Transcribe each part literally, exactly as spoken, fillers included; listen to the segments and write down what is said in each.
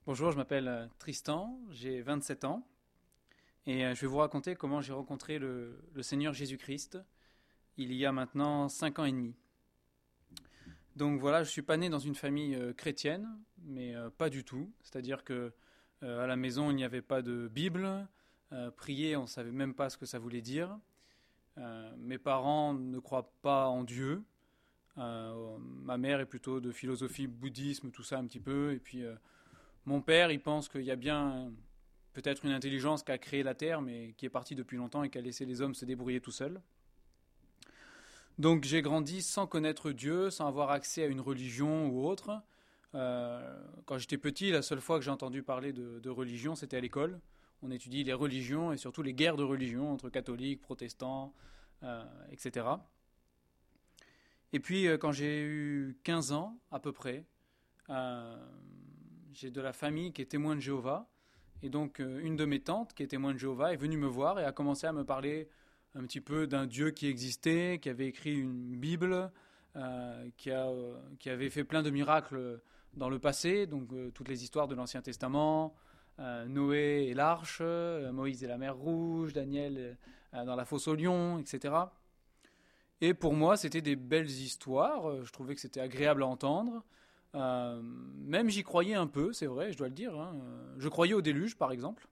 Bonjour, je m'appelle euh, Tristan, j'ai vingt-sept ans et euh, je vais vous raconter comment j'ai rencontré le, le Seigneur Jésus-Christ il y a maintenant cinq ans et demi. Donc voilà, je suis pas né dans une famille euh, chrétienne, mais euh, pas du tout. C'est-à-dire que euh, à la maison il n'y avait pas de Bible, euh, prier on savait même pas ce que ça voulait dire. Euh, mes parents ne croient pas en Dieu. Euh, ma mère est plutôt de philosophie bouddhisme, tout ça un petit peu, et puis euh, mon père, il pense qu'il y a bien peut-être une intelligence qui a créé la Terre, mais qui est partie depuis longtemps et qui a laissé les hommes se débrouiller tout seuls. Donc j'ai grandi sans connaître Dieu, sans avoir accès à une religion ou autre. Euh, quand j'étais petit, la seule fois que j'ai entendu parler de, de religion, c'était à l'école. On étudie les religions et surtout les guerres de religion entre catholiques, protestants, euh, et cetera. Et puis euh, quand j'ai eu quinze ans à peu près, euh, j'ai de la famille qui est témoin de Jéhovah. Et donc, euh, une de mes tantes, qui est témoin de Jéhovah, est venue me voir et a commencé à me parler un petit peu d'un Dieu qui existait, qui avait écrit une Bible, euh, qui, a, euh, qui avait fait plein de miracles dans le passé, donc euh, toutes les histoires de l'Ancien Testament, euh, Noé et l'arche, euh, Moïse et la mer Rouge, Daniel euh, dans la fosse aux lions, et cetera. Et pour moi, c'était des belles histoires, je trouvais que c'était agréable à entendre. Euh, même j'y croyais un peu, c'est vrai, je dois le dire, hein. Je croyais au déluge, par exemple.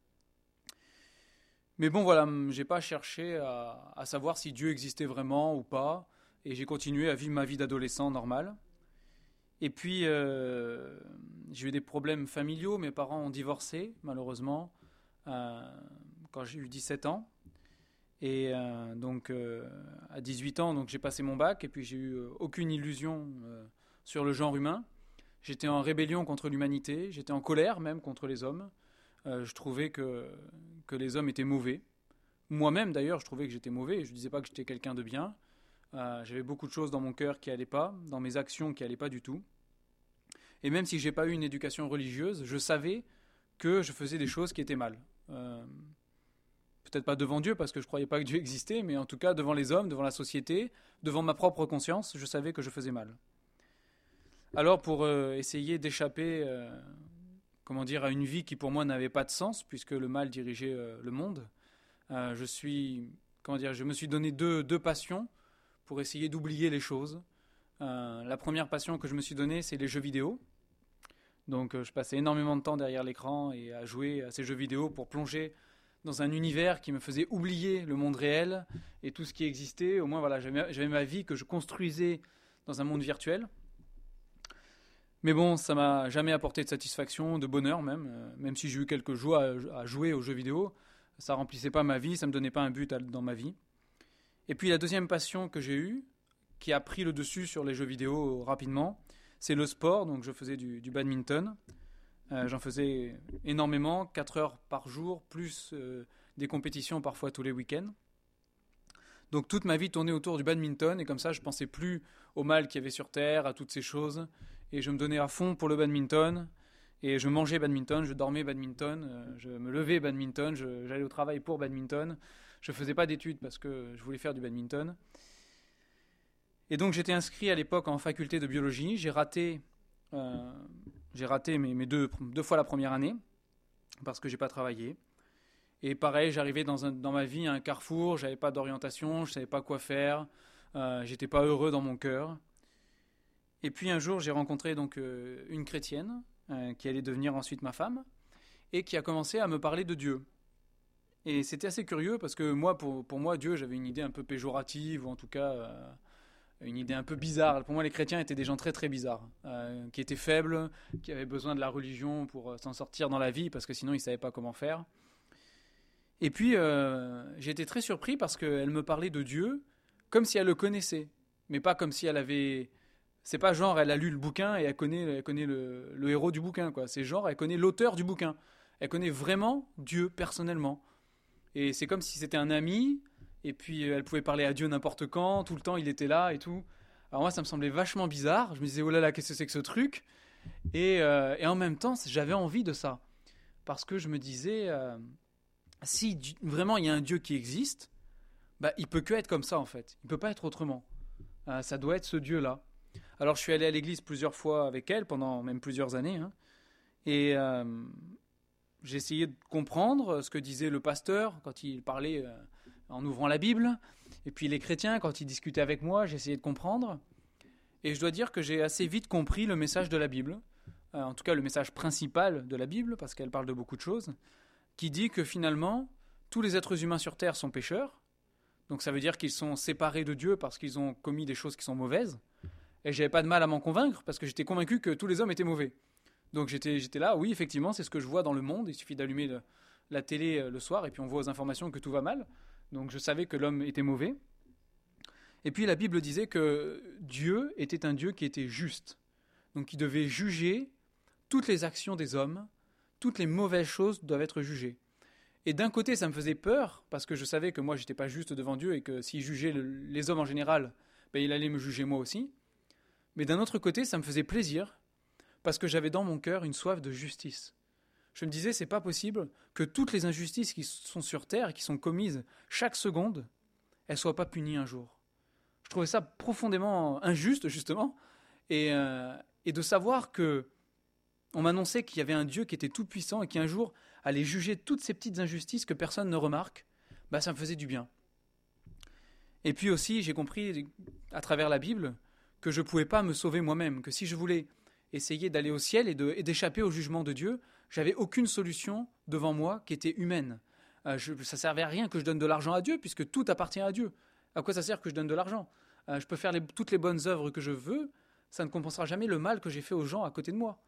Mais bon, voilà, j'ai pas cherché à, à savoir si Dieu existait vraiment ou pas. Et j'ai continué à vivre ma vie d'adolescent normal. Et puis, euh, j'ai eu des problèmes familiaux. Mes parents ont divorcé, malheureusement, euh, quand j'ai eu dix-sept ans. Et euh, donc, euh, à dix-huit ans, donc, j'ai passé mon bac. Et puis, j'ai eu euh, aucune illusion euh, sur le genre humain. J'étais en rébellion contre l'humanité, j'étais en colère même contre les hommes. Euh, je trouvais que, que les hommes étaient mauvais. Moi-même d'ailleurs, je trouvais que j'étais mauvais, je ne disais pas que j'étais quelqu'un de bien. Euh, j'avais beaucoup de choses dans mon cœur qui n'allaient pas, dans mes actions qui n'allaient pas du tout. Et même si je n'ai pas eu une éducation religieuse, je savais que je faisais des choses qui étaient mal. Euh, Peut-être pas devant Dieu parce que je ne croyais pas que Dieu existait, mais en tout cas devant les hommes, devant la société, devant ma propre conscience, je savais que je faisais mal. Alors pour euh, essayer d'échapper, euh, comment dire, à une vie qui pour moi n'avait pas de sens puisque le mal dirigeait euh, le monde, euh, je suis, comment dire, je me suis donné deux, deux passions pour essayer d'oublier les choses. Euh, la première passion que je me suis donnée, c'est les jeux vidéo. Donc euh, je passais énormément de temps derrière l'écran et à jouer à ces jeux vidéo pour plonger dans un univers qui me faisait oublier le monde réel et tout ce qui existait. Au moins voilà, j'avais, j'avais ma vie que je construisais dans un monde virtuel. Mais bon, ça m'a jamais apporté de satisfaction, de bonheur même. Euh, même si j'ai eu quelques jours à, à jouer aux jeux vidéo, ça remplissait pas ma vie, ça me donnait pas un but à- dans ma vie. Et puis la deuxième passion que j'ai eue, qui a pris le dessus sur les jeux vidéo rapidement, c'est le sport. Donc je faisais du, du badminton. Euh, j'en faisais énormément, quatre heures par jour, plus euh, des compétitions parfois tous les week-ends. Donc toute ma vie tournait autour du badminton et comme ça je pensais plus au mal qu'il y avait sur Terre, à toutes ces choses. Et je me donnais à fond pour le badminton. Et je mangeais badminton, je dormais badminton, euh, je me levais badminton, je- j'allais au travail pour badminton. Je faisais pas d'études parce que je voulais faire du badminton. Et donc j'étais inscrit à l'époque en faculté de biologie. J'ai raté, euh, j'ai raté mes, mes deux, deux fois la première année parce que j'ai pas travaillé. Et pareil, j'arrivais dans, un- dans ma vie à un carrefour, j'avais pas d'orientation, je savais pas quoi faire, euh, j'étais pas heureux dans mon cœur. Et puis un jour, j'ai rencontré donc euh, une chrétienne euh, qui allait devenir ensuite ma femme et qui a commencé à me parler de Dieu. Et c'était assez curieux parce que moi, pour, pour moi, Dieu, j'avais une idée un peu péjorative ou en tout cas euh, une idée un peu bizarre. Pour moi, les chrétiens étaient des gens très très bizarres, euh, qui étaient faibles, qui avaient besoin de la religion pour euh, s'en sortir dans la vie parce que sinon ils savaient pas comment faire. Et puis, euh, j'ai été très surpris parce qu'elle me parlait de Dieu comme si elle le connaissait, mais pas comme si elle avait. C'est pas genre elle a lu le bouquin et elle connaît, elle connaît le, le héros du bouquin, quoi. C'est genre elle connaît l'auteur du bouquin. Elle connaît vraiment Dieu personnellement. Et c'est comme si c'était un ami, et puis elle pouvait parler à Dieu n'importe quand, tout le temps il était là et tout. Alors moi ça me semblait vachement bizarre. Je me disais oh là là, qu'est-ce que c'est que ce truc. Et, euh, et en même temps, j'avais envie de ça. Parce que je me disais. Euh, si vraiment il y a un Dieu qui existe, bah, il peut que être comme ça en fait. Il peut pas être autrement. Euh, ça doit être ce Dieu-là. Alors je suis allé à l'église plusieurs fois avec elle pendant même plusieurs années, hein, Et euh, j'ai essayé de comprendre ce que disait le pasteur quand il parlait euh, en ouvrant la Bible. Et puis les chrétiens, quand ils discutaient avec moi, j'ai essayé de comprendre. Et je dois dire que j'ai assez vite compris le message de la Bible. Euh, en tout cas, le message principal de la Bible, parce qu'elle parle de beaucoup de choses, qui dit que finalement, tous les êtres humains sur Terre sont pécheurs. Donc ça veut dire qu'ils sont séparés de Dieu parce qu'ils ont commis des choses qui sont mauvaises. Et j'avais pas de mal à m'en convaincre parce que j'étais convaincu que tous les hommes étaient mauvais. Donc j'étais, j'étais là, oui, effectivement, c'est ce que je vois dans le monde. Il suffit d'allumer le, la télé euh, le soir et puis on voit aux informations que tout va mal. Donc je savais que l'homme était mauvais. Et puis la Bible disait que Dieu était un Dieu qui était juste. Donc il devait juger toutes les actions des hommes, toutes les mauvaises choses doivent être jugées. Et d'un côté, ça me faisait peur, parce que je savais que moi, je n'étais pas juste devant Dieu, et que s'il jugeait le, les hommes en général, ben, il allait me juger moi aussi. Mais d'un autre côté, ça me faisait plaisir, parce que j'avais dans mon cœur une soif de justice. Je me disais, c'est pas possible que toutes les injustices qui sont sur Terre, et qui sont commises chaque seconde, elles soient pas punies un jour. Je trouvais ça profondément injuste, justement, et, euh, et de savoir que on m'annonçait qu'il y avait un Dieu qui était tout-puissant et qui un jour allait juger toutes ces petites injustices que personne ne remarque, bah ça me faisait du bien. Et puis aussi, j'ai compris à travers la Bible que je ne pouvais pas me sauver moi-même, que si je voulais essayer d'aller au ciel et, de, et d'échapper au jugement de Dieu, j'avais aucune solution devant moi qui était humaine. Euh, je, ça ne servait à rien que je donne de l'argent à Dieu, puisque tout appartient à Dieu. À quoi ça sert que je donne de l'argent ? euh, Je peux faire les, toutes les bonnes œuvres que je veux, ça ne compensera jamais le mal que j'ai fait aux gens à côté de moi.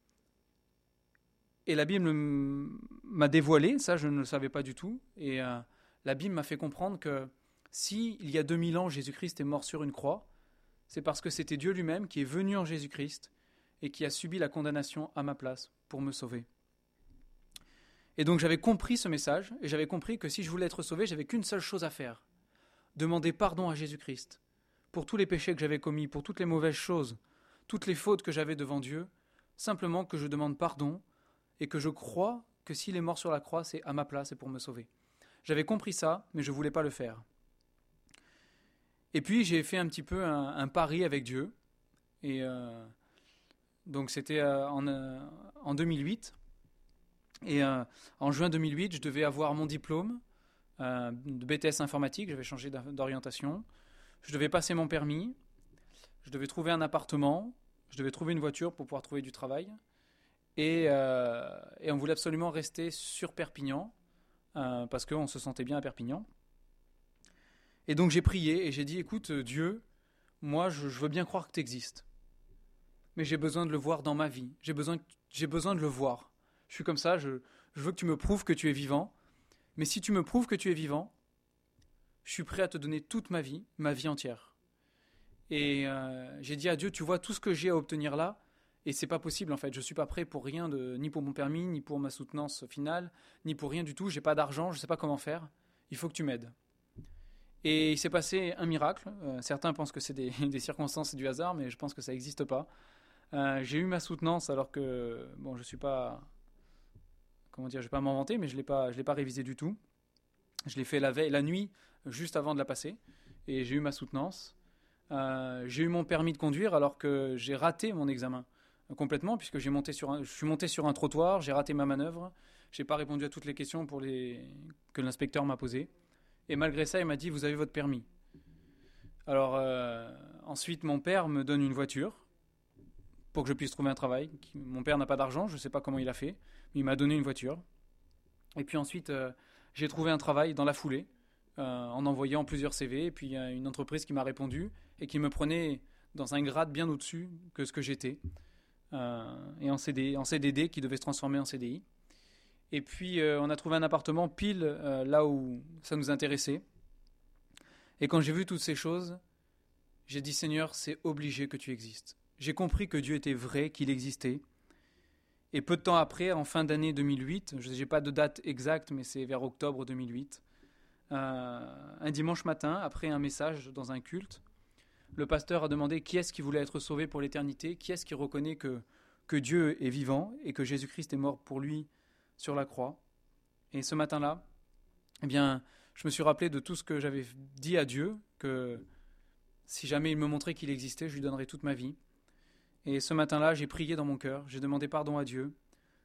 Et la Bible m'a dévoilé, ça je ne le savais pas du tout, et euh, la Bible m'a fait comprendre que si il y a deux mille ans Jésus-Christ est mort sur une croix, c'est parce que c'était Dieu lui-même qui est venu en Jésus-Christ et qui a subi la condamnation à ma place pour me sauver. Et donc j'avais compris ce message, et j'avais compris que si je voulais être sauvé, j'avais qu'une seule chose à faire, demander pardon à Jésus-Christ pour tous les péchés que j'avais commis, pour toutes les mauvaises choses, toutes les fautes que j'avais devant Dieu, simplement que je demande pardon, et que je crois que s'il est mort sur la croix, c'est à ma place et pour me sauver. J'avais compris ça, mais je ne voulais pas le faire. Et puis j'ai fait un petit peu un, un pari avec Dieu. Et euh, donc c'était euh, en, euh, en deux mille huit. Et euh, en juin deux mille huit, je devais avoir mon diplôme euh, de B T S informatique. J'avais changé d'orientation. Je devais passer mon permis. Je devais trouver un appartement. Je devais trouver une voiture pour pouvoir trouver du travail. Et, euh, et on voulait absolument rester sur Perpignan, euh, parce qu'on se sentait bien à Perpignan. Et donc j'ai prié et j'ai dit, écoute Dieu, moi je, je veux bien croire que tu existes, mais j'ai besoin de le voir dans ma vie, j'ai besoin, j'ai besoin de le voir. Je suis comme ça, je, je veux que tu me prouves que tu es vivant, mais si tu me prouves que tu es vivant, je suis prêt à te donner toute ma vie, ma vie entière. Et euh, j'ai dit à Dieu, tu vois tout ce que j'ai à obtenir là, et c'est pas possible en fait, je suis pas prêt pour rien, de, ni pour mon permis, ni pour ma soutenance finale, ni pour rien du tout, j'ai pas d'argent, je sais pas comment faire, il faut que tu m'aides. Et il s'est passé un miracle, euh, certains pensent que c'est des, des circonstances et du hasard, mais je pense que ça n'existe pas. Euh, j'ai eu ma soutenance alors que, bon je suis pas, comment dire, je vais pas m'inventer, mais je l'ai pas, je l'ai pas révisé du tout. Je l'ai fait la veille, la nuit, juste avant de la passer, et j'ai eu ma soutenance. Euh, j'ai eu mon permis de conduire alors que j'ai raté mon examen. Complètement, puisque j'ai monté sur un, je suis monté sur un trottoir, j'ai raté ma manœuvre, j'ai pas répondu à toutes les questions pour les, que l'inspecteur m'a posées. Et malgré ça, il m'a dit, vous avez votre permis. Alors, euh, ensuite, mon père me donne une voiture pour que je puisse trouver un travail. Mon père n'a pas d'argent, je ne sais pas comment il a fait, mais il m'a donné une voiture. Et puis ensuite, euh, j'ai trouvé un travail dans la foulée, euh, en envoyant plusieurs C V. Et puis, il y a une entreprise qui m'a répondu et qui me prenait dans un grade bien au-dessus que ce que j'étais. Euh, et en C D, en C D D qui devait se transformer en C D I. Et puis euh, on a trouvé un appartement pile euh, là où ça nous intéressait. Et quand j'ai vu toutes ces choses, j'ai dit Seigneur, c'est obligé que tu existes. J'ai compris que Dieu était vrai, qu'il existait. Et peu de temps après, en fin d'année deux mille huit, je n'ai pas de date exacte, mais c'est vers octobre deux mille huit, euh, un dimanche matin, après un message dans un culte, le pasteur a demandé qui est-ce qui voulait être sauvé pour l'éternité, qui est-ce qui reconnaît que, que Dieu est vivant et que Jésus-Christ est mort pour lui sur la croix. Et ce matin-là, eh bien, je me suis rappelé de tout ce que j'avais dit à Dieu, que si jamais il me montrait qu'il existait, je lui donnerais toute ma vie. Et ce matin-là, j'ai prié dans mon cœur, j'ai demandé pardon à Dieu,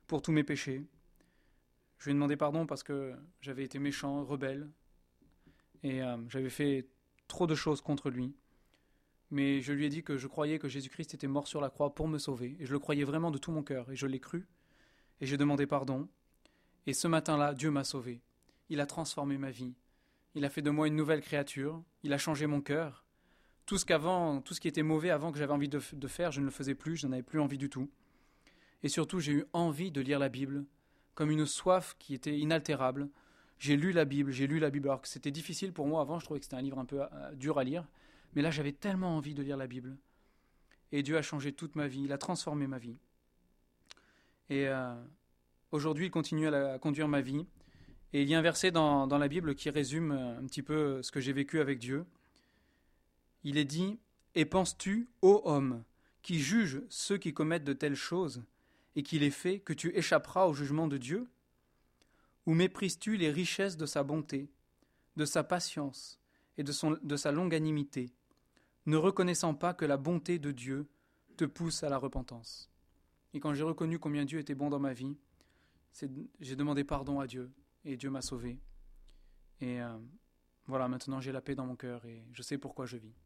pour tous mes péchés. Je lui ai demandé pardon parce que j'avais été méchant, rebelle, et euh, j'avais fait trop de choses contre lui. Mais je lui ai dit que je croyais que Jésus-Christ était mort sur la croix pour me sauver, et je le croyais vraiment de tout mon cœur, et je l'ai cru, et j'ai demandé pardon. Et ce matin-là, Dieu m'a sauvé. Il a transformé ma vie. Il a fait de moi une nouvelle créature. Il a changé mon cœur. Tout ce qu'avant, tout ce qui était mauvais avant que j'avais envie de, de faire, je ne le faisais plus, je n'en avais plus envie du tout. Et surtout, j'ai eu envie de lire la Bible, comme une soif qui était inaltérable. J'ai lu la Bible, j'ai lu la Bible, alors que c'était difficile pour moi avant, je trouvais que c'était un livre un peu euh, dur à lire. Mais là, j'avais tellement envie de lire la Bible. Et Dieu a changé toute ma vie, il a transformé ma vie. Et euh, aujourd'hui, il continue à, la, à conduire ma vie. Et il y a un verset dans, dans la Bible qui résume un petit peu ce que j'ai vécu avec Dieu. Il est dit « Et penses-tu, ô homme, qui juge ceux qui commettent de telles choses, et qui les fait, que tu échapperas au jugement de Dieu? Ou méprises-tu les richesses de sa bonté, de sa patience et de, son, de sa longanimité, ne reconnaissant pas que la bonté de Dieu te pousse à la repentance ?» Et quand j'ai reconnu combien Dieu était bon dans ma vie, c'est, j'ai demandé pardon à Dieu, et Dieu m'a sauvé. Et euh, voilà, maintenant j'ai la paix dans mon cœur, et je sais pourquoi je vis.